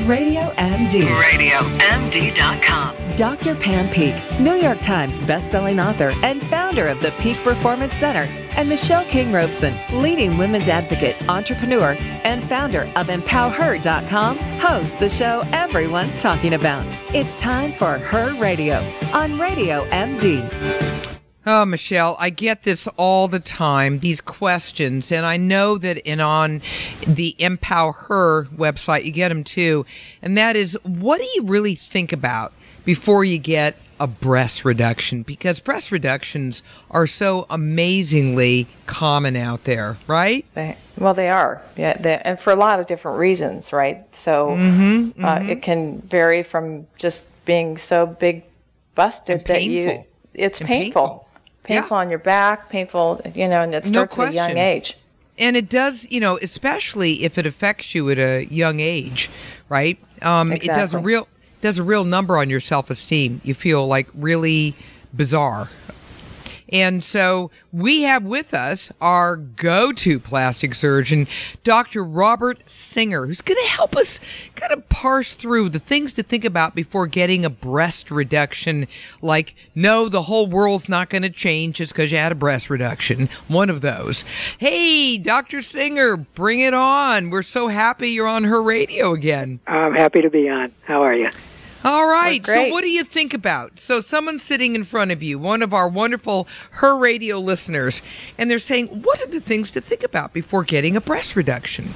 Radio MD. RadioMD.com. Dr. Pam Peak, New York Times bestselling author and founder of the Peak Performance Center, and Michelle King Robeson, leading women's advocate, entrepreneur, and founder of EmpowerHer.com, hosts the show everyone's talking about. It's time for Her Radio on Radio MD. Oh, Michelle, I get this all the time, these questions, and I know that on the Empower Her website, you get them too, and that is, what do you really think about before you get a breast reduction? Because breast reductions are so amazingly common out there, right? Well, they are, yeah, and for a lot of different reasons, right? So it can vary from just being so big busted that it's painful. Painful on your back, painful, and it starts at a young age. And it does, especially if it affects you at a young age, right? Exactly. It does a real number on your self-esteem. You feel like really bizarre. And so we have with us our go-to plastic surgeon, Dr. Robert Singer, who's going to help us kind of parse through the things to think about before getting a breast reduction. Like, no, the whole world's not going to change just because you had a breast reduction. One of those. Hey, Dr. Singer, bring it on. We're so happy you're on Her Radio again. I'm happy to be on. How are you? All right. So what do you think about? So someone's sitting in front of you, one of our wonderful Her Radio listeners, and they're saying, what are the things to think about before getting a breast reduction?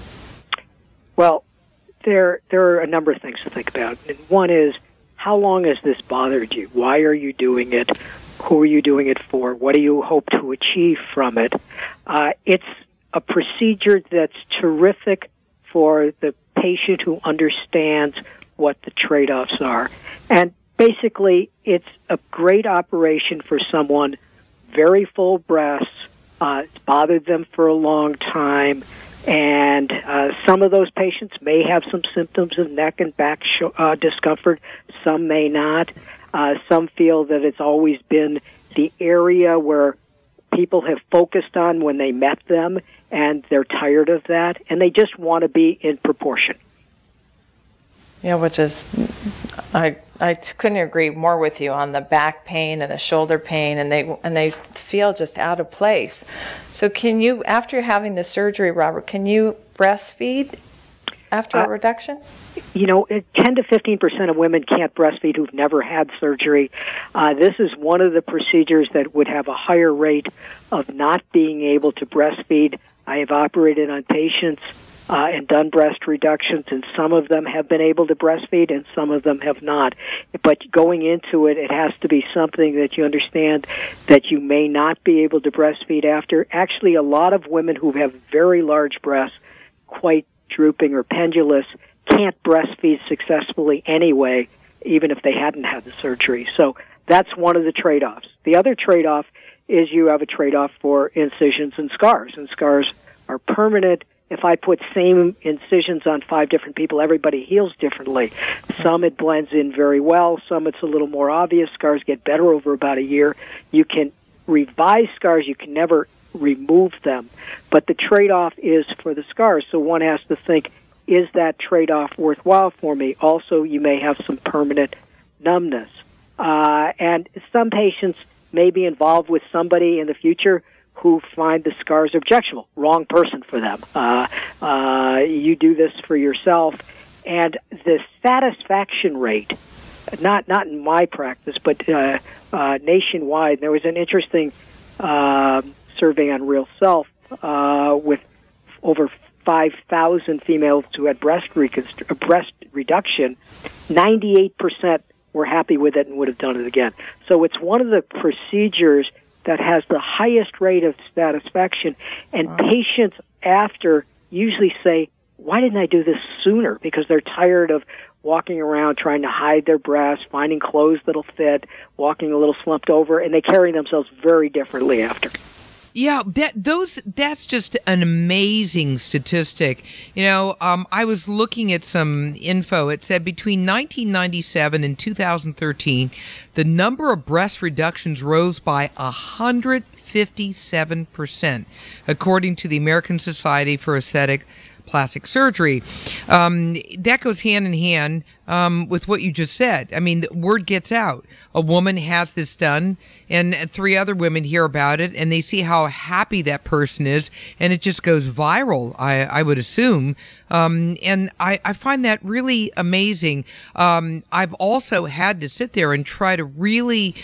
Well, there are a number of things to think about. And one is, how long has this bothered you? Why are you doing it? Who are you doing it for? What do you hope to achieve from it? It's a procedure that's terrific for the patient who understands what the trade-offs are. And basically, it's a great operation for someone, very full breasts, it's bothered them for a long time, and some of those patients may have some symptoms of neck and back discomfort, some may not. Some feel that it's always been the area where people have focused on when they met them, and they're tired of that, and they just want to be in proportion. Yeah, which is, I couldn't agree more with you on the back pain and the shoulder pain, and they feel just out of place. So can you, after having the surgery, Robert, can you breastfeed after a reduction? 10 to 15% of women can't breastfeed who've never had surgery. This is one of the procedures that would have a higher rate of not being able to breastfeed. I have operated on patients and done breast reductions, and some of them have been able to breastfeed and some of them have not. But going into it, it has to be something that you understand that you may not be able to breastfeed after. Actually, a lot of women who have very large breasts, quite drooping or pendulous, can't breastfeed successfully anyway, even if they hadn't had the surgery. So that's one of the trade-offs. The other trade-off is you have a trade-off for incisions and scars are permanent. If I put same incisions on 5 different people, everybody heals differently. Some it blends in very well. Some it's a little more obvious. Scars get better over about a year. You can revise scars. You can never remove them. But the trade-off is for the scars. So one has to think, is that trade-off worthwhile for me? Also, you may have some permanent numbness. And some patients may be involved with somebody in the future who find the scars objectionable. Wrong person for them. You do this for yourself. And the satisfaction rate, not in my practice, but nationwide, there was an interesting survey on Real Self with over 5,000 females who had breast reduction. 98% were happy with it and would have done it again. So it's one of the procedures that has the highest rate of satisfaction, and patients after usually say, why didn't I do this sooner? Because they're tired of walking around trying to hide their breasts, finding clothes that'll fit, walking a little slumped over, and they carry themselves very differently after. Yeah, that's just an amazing statistic. I was looking at some info. It said between 1997 and 2013, the number of breast reductions rose by 157%, according to the American Society for Aesthetic plastic surgery. That goes hand in hand with what you just said. I mean, the word gets out. A woman has this done, and 3 other women hear about it, and they see how happy that person is, and it just goes viral, I would assume. And I find that really amazing. I've also had to sit there and try to really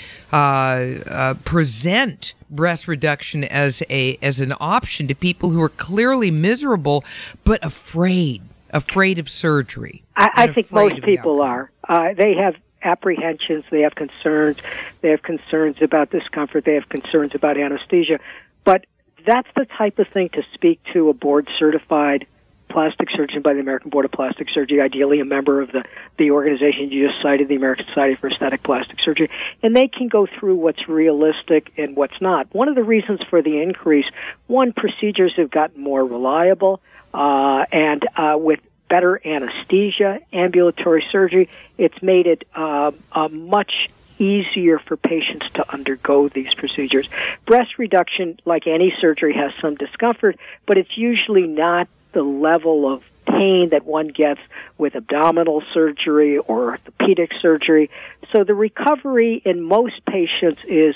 present breast reduction as an option to people who are clearly miserable but afraid of surgery. I think most people are. They have apprehensions, they have concerns about discomfort, they have concerns about anesthesia. But that's the type of thing to speak to a board-certified plastic surgeon by the American Board of Plastic Surgery, ideally a member of the organization you just cited, the American Society for Aesthetic Plastic Surgery, and they can go through what's realistic and what's not. One of the reasons for the increase, procedures have gotten more reliable, and with better anesthesia, ambulatory surgery, it's made it much easier for patients to undergo these procedures. Breast reduction, like any surgery, has some discomfort, but it's usually not the level of pain that one gets with abdominal surgery or orthopedic surgery. So the recovery in most patients is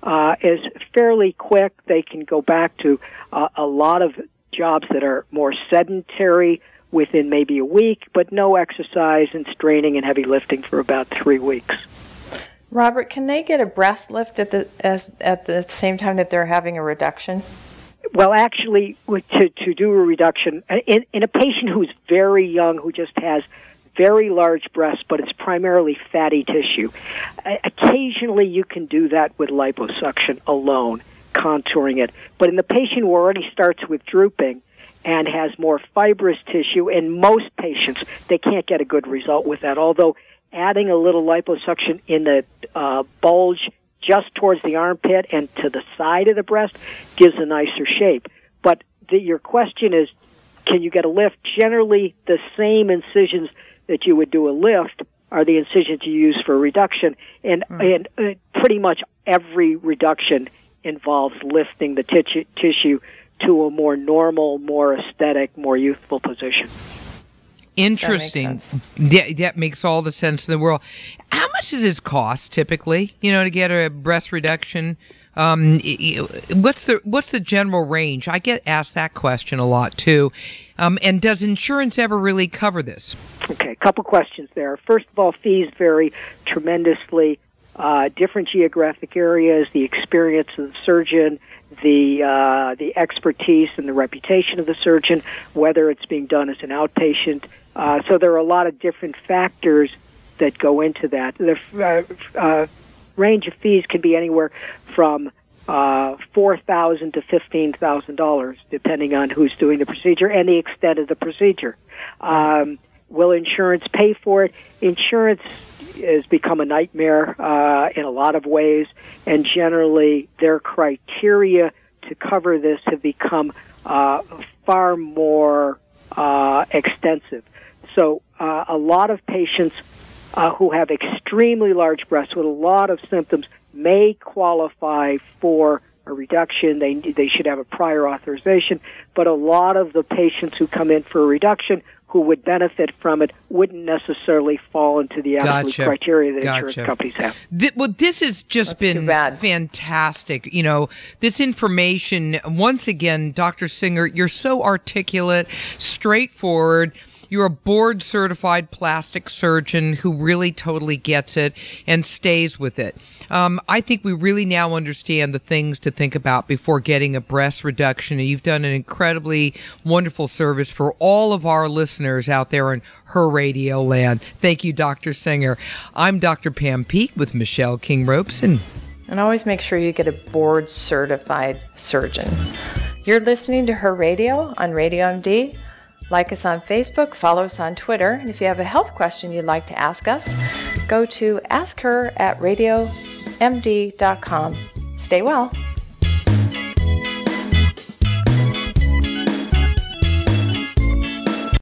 fairly quick. They can go back to a lot of jobs that are more sedentary within maybe a week, but no exercise and straining and heavy lifting for about 3 weeks. Robert, can they get a breast lift at the same time that they're having a reduction? Well, actually, to do a reduction, in a patient who's very young, who just has very large breasts, but it's primarily fatty tissue, occasionally you can do that with liposuction alone, contouring it. But in the patient who already starts with drooping and has more fibrous tissue, in most patients, they can't get a good result with that, although adding a little liposuction in the bulge just towards the armpit and to the side of the breast gives a nicer shape. But your question is, can you get a lift? Generally, the same incisions that you would do a lift are the incisions you use for a reduction, and pretty much every reduction involves lifting the tissue to a more normal, more aesthetic, more youthful position. Interesting. That makes all the sense in the world. How much does this cost typically, to get a breast reduction? What's the general range? I get asked that question a lot too. And does insurance ever really cover this? Okay, a couple questions there. First of all, fees vary tremendously. Different geographic areas, the experience of the surgeon, the expertise and the reputation of the surgeon, whether it's being done as an outpatient. So there are a lot of different factors that go into that. The range of fees can be anywhere from $4,000 to $15,000, depending on who's doing the procedure and the extent of the procedure. Will insurance pay for it? Insurance has become a nightmare in a lot of ways, and generally their criteria to cover this have become far more extensive. So a lot of patients who have extremely large breasts with a lot of symptoms may qualify for a reduction. They should have a prior authorization, but a lot of the patients who come in for a reduction who would benefit from it wouldn't necessarily fall into the absolute criteria that insurance companies have. This has just been fantastic. This information, once again, Dr. Singer, you're so articulate, straightforward. You're a board-certified plastic surgeon who really totally gets it and stays with it. I think we really now understand the things to think about before getting a breast reduction, and you've done an incredibly wonderful service for all of our listeners out there in Her Radio Land. Thank you, Dr. Singer. I'm Dr. Pam Peeke with Michelle King-Robeson. And always make sure you get a board-certified surgeon. You're listening to Her Radio on Radio MD. Like us on Facebook, follow us on Twitter, and if you have a health question you'd like to ask us, go to askher@radiomd.com. Stay well.